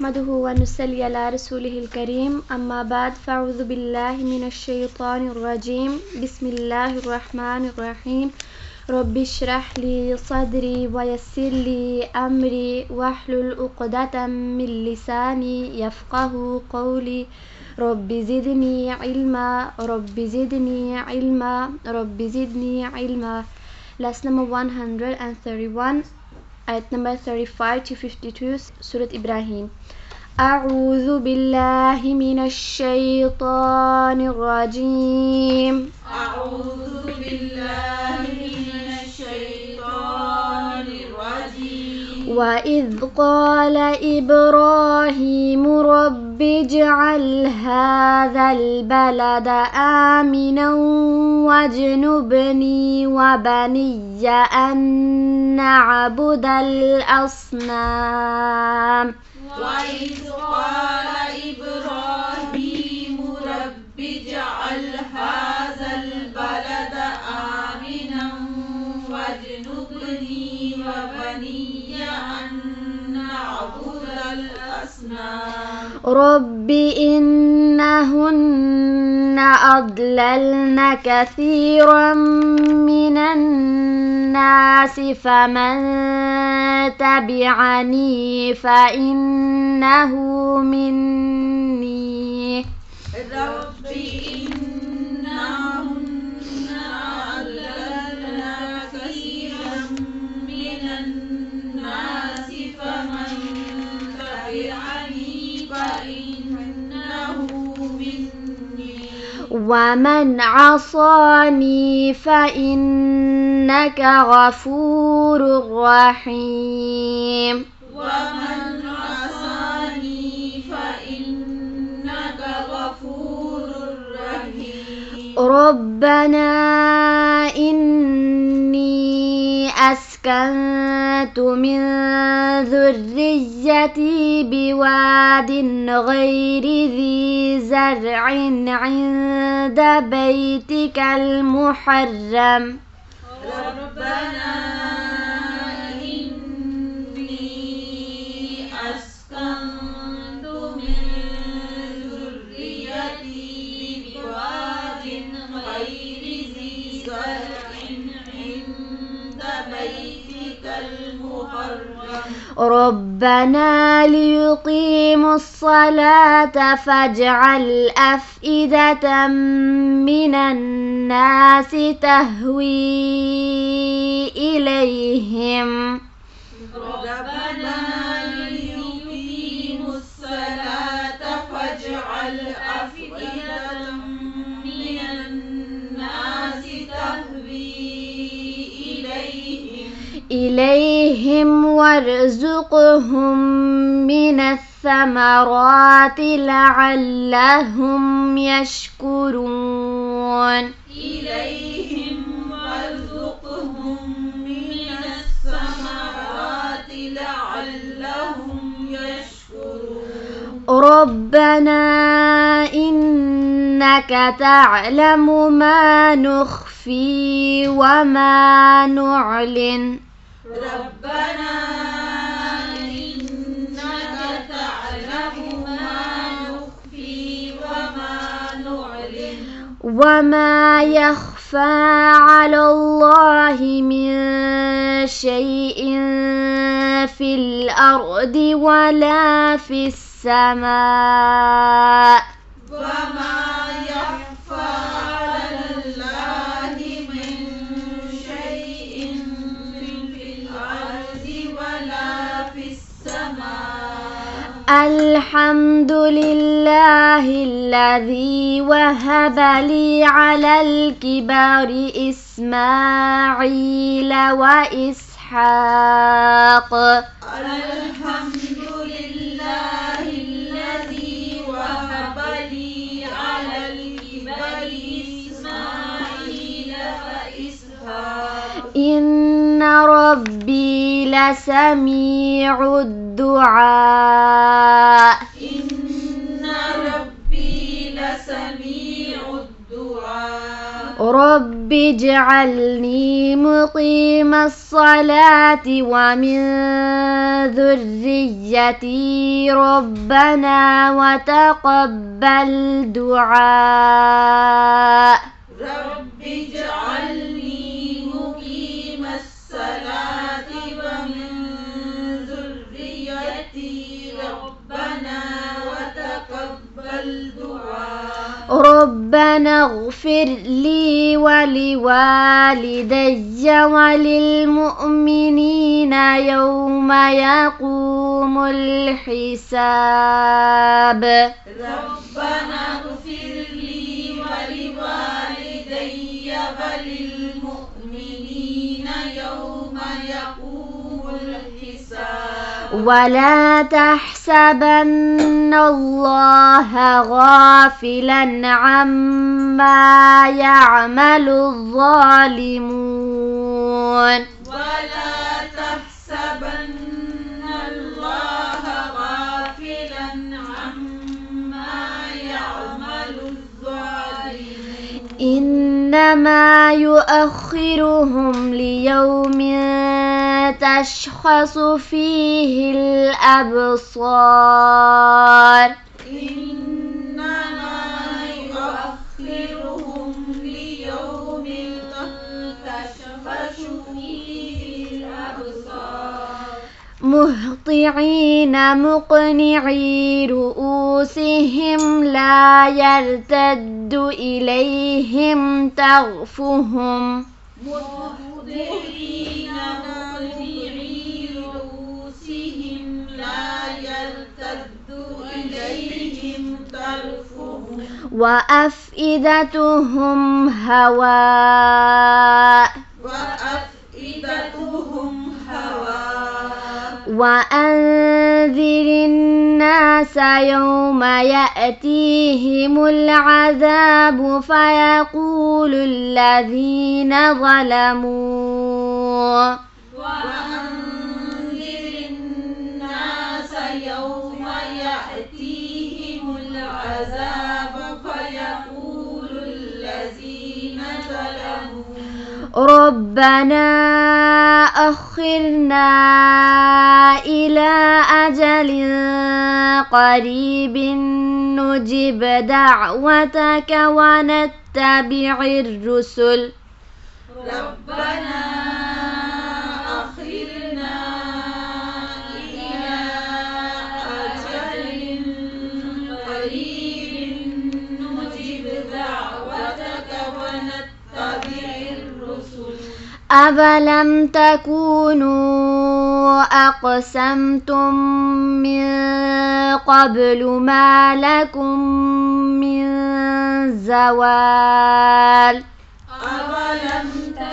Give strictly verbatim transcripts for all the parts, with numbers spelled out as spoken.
نحمده ونصلي على رسوله الكريم أما بعد فأعوذ بالله من الشيطان الرجيم بسم الله الرحمن الرحيم رب اشرح لي صدري ويسر لي أمري واحلل عقدة من لساني يفقه قولي رب زدني علما رب زدني علما رب زدني علما. Lesson number one hundred thirty-one, ayat number thirty-five to fifty-two, Surah Ibrahim. أعوذ بالله من الشيطان الرجيم أعوذ بالله من الشيطان الرجيم وإذ قال إبراهيم رب اجعل هذا البلد آمنا واجنبني وبني أن نعبد الأصنام. وإذ قال إبراهيم رب اجعل هذا البلد آمنا واجنبني وبني أن نعبد الأصنام. رب إنهن أضللن كثيرا من الناس فمن تبعني فإنه مني. رب إنهن أضللن كثيرا من الناس فمن تبعني فإنه مني. ومن عصاني فإنك غفور رحيم. ومن عصاني فإنك غفور رحيم. ربنا إني أسكنت من ذريتي بواد غير ذي زرع عند بيتك المحرم. ربنا إني أسكنت من ذريتي بواد غير ذي زرع عند بيتك المحرم. ربنا ليقيموا الصلاة فاجعل أفئدة من الناس تهوي إليهم. ربنا ليقيموا الصلاة فاجعل أفئدة من الناس تهوي إليهم إليهم وارزقهم من الثمرات لعلهم يشكرون. إليهم وارزقهم من الثمرات لعلهم يشكرون. ربنا إنك تعلم ما نخفي وما نعلن. ربنا إنك تعلم ما نخفي وما نعلن وما يخفى على الله من شيء في الأرض ولا في السماء. وما يخفى على الله من شيء في الأرض ولا في السماء. الحمد لله الذي وهب لي على الكبر إسماعيل وإسحاق. الحمد لله الذي وهب لي على الكبر إسماعيل وإسحاق. إن ربي لسميع الدعاء. إن ربي لسميع الدعاء. رب اجعلني مقيم الصلاة ومن ذريتي ربنا وتقبل دعاء رب اجعلني مقيم الصلاة ومن ذريتي ربنا وتقبل دعاء ربنا اغفر لي ولوالدي وللمؤمنين يوم يقوم الحساب ربنا اغفر لي ولوالدي وللمؤمنين يوم يقوم الحساب ولا تحسبن الله غافلا عما يعمل الظالمون ولا تحسبن الله غافلا عما يعمل الظالمون إنما يؤخرهم ليوم تشخص فيه الأبصار إنما يؤخرهم ليوم تشخص فيه الأبصار مهطعين مقنعي رؤوسهم لا يرتد إليهم طرفهم مهطعين مقنعي رؤوسهم لا يرتد إليهم طرفهم وأفئدتهم هواء وأفئدتهم هواء وأنذر الناس يوم يأتيهم العذاب فيقول الذين ظلموا وأنذر الناس يوم يأتيهم العذاب فيقول الذين ظلموا ربنا أخرنا إلى أجل قريب نجب دعوتك ونتبع الرسل ربنا أخرنا إلى أجل قريب نجب دعوتك ونتبع الرسل أفلم تكونوا أقسمتم من قبل ما لكم من زوال أولم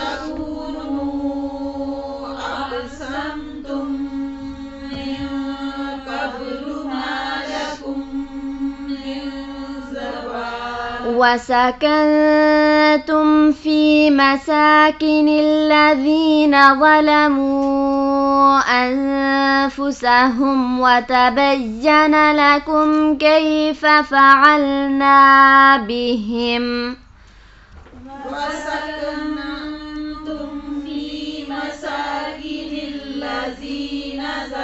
تكونوا أقسمتم من قبل ما لكم من زوال وسكنتم في مساكن الذين ظلموا أنفسهم وتبين لكم كيف فعلنا بهم وسكنتم في مساكن الذين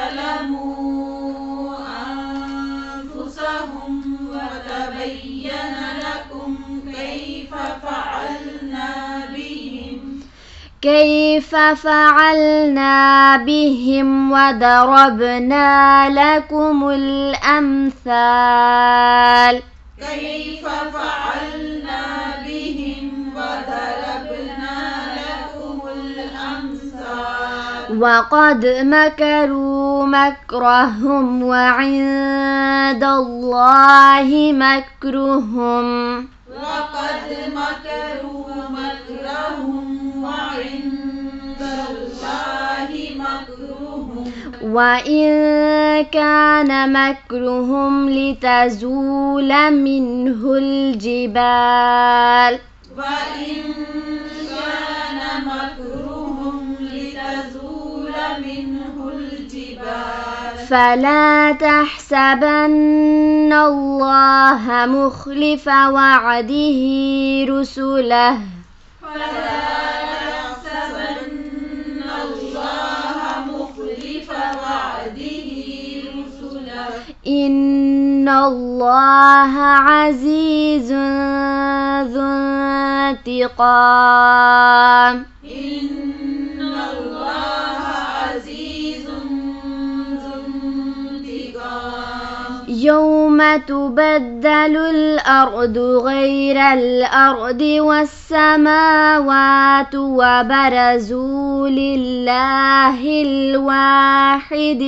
ظلموا أنفسهم وتبين لكم كيف فعلنا بهم كيف فعلنا بهم وضربنا لكم الأمثال كيف فعلنا بهم وضربنا لكم الأمثال وقد مكروا مكرهم وعند الله مكرهم وقد مكروا مكرهم وعند الله مكرهم وإن كان مكرهم لتزول منه الجبال وإن كان مكرهم لتزول منه الجبال فلا تحسبن الله مخلف وعده رسله فلا تحسبن الله مخلف وعده إن الله عزيز ذو انتقام إن الله عزيز ذو انتقام يوم تبدل الأرض غير الأرض والسماوات وبرزوا لله الواحد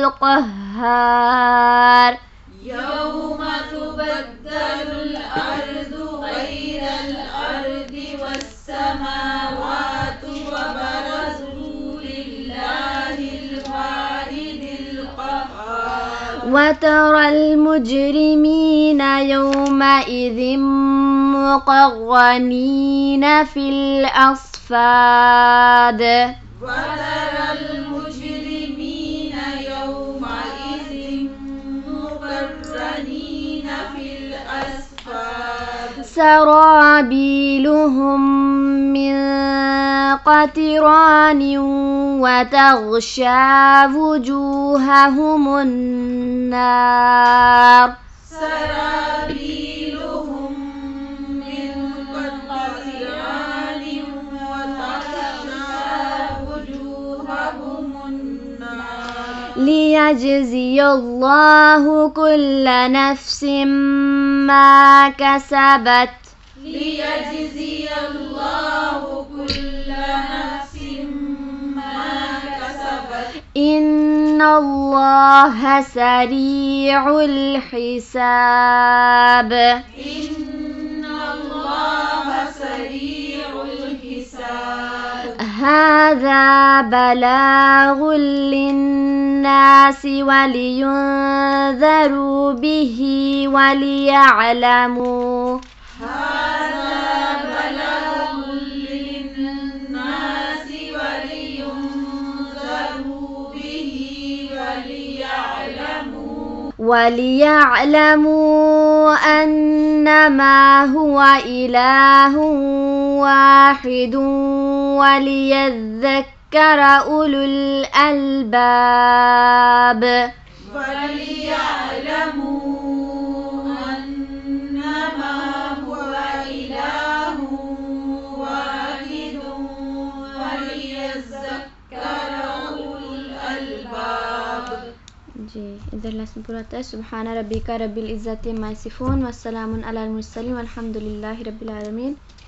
القهار يوم تبدل الأرض غير الأرض والسماوات وبرزوا لله الواحد القهار وترى المجرمين يومئذ مقرنين في الأصفاد وترى المجرمين يومئذ مقرنين في الأصفاد سرابيلهم من قطران وتغشى وجوههم النار سرابيلهم من قطران وتغشى وجوههم النار ليجزي الله كل نفس ما كسبت ليجزي الله كل نفس ما كسبت إن الله سريع الحساب إن الله سريع الحساب هذا بلاغ للناس ولينذروا به وليعلموا هذا بلاغ للناس ولينذروا به وليعلموا وليعلموا أنما هو إله واحد وليذكر أولو الألباب وليعلموا أنما هو إله واحد وليذكر أولو الألباب जी इधर लेसन पूरा था सुबहान रब्बिका रब्बिल इज्जति मा यसिफून वस्सलामुन अलल मुरसलीन वल्हम्दुलिल्लाहि रब्बिल आलमीन।